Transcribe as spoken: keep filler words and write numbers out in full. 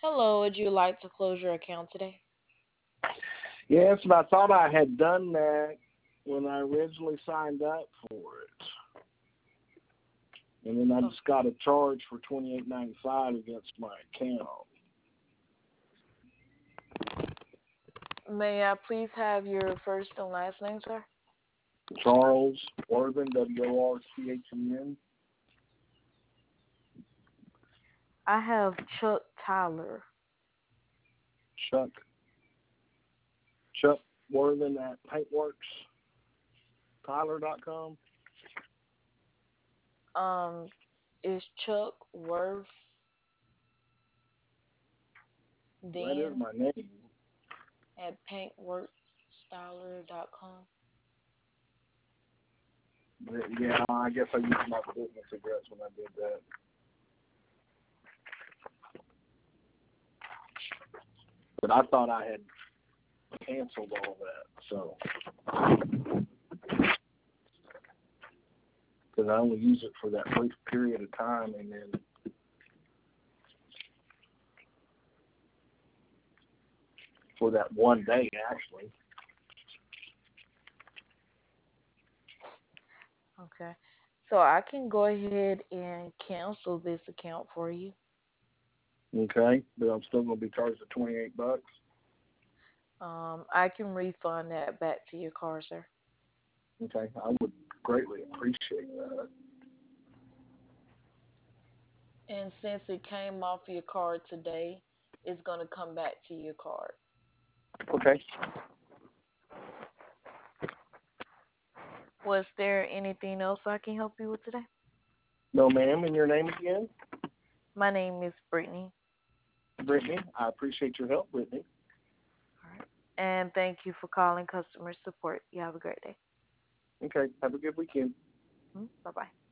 Hello, would you like to close your account today? Yes, but I thought I had done that when I originally signed up for it, and then I Oh, just got a charge for twenty eight ninety five against my account. may I please have your first and last name, sir? Charles Worthen, W O R C H E N. I have Chuck Tyler. Chuck Chuck Worthen at paintworks tyler dot com. Um, is Chuck Worth That is then my name. at paintworkstyler dot com? But yeah, I guess I used my business address when I did that. But I thought I had canceled all that, so because I only use it for that brief period of time, and then for that one day actually. Okay. So I can go ahead and cancel this account for you. Okay, but I'm still going to be charged the twenty eight bucks. Um, I can refund that back to your car, sir. Okay, I would greatly appreciate that. And since it came off your card today, it's going to come back to your card. Okay. Was there anything else I can help you with today? No, ma'am. And your name again? My name is Brittany. Brittany. I appreciate your help, Brittany. All right. And thank you for calling customer support. You have a great day. Okay. Have a good weekend. Bye bye.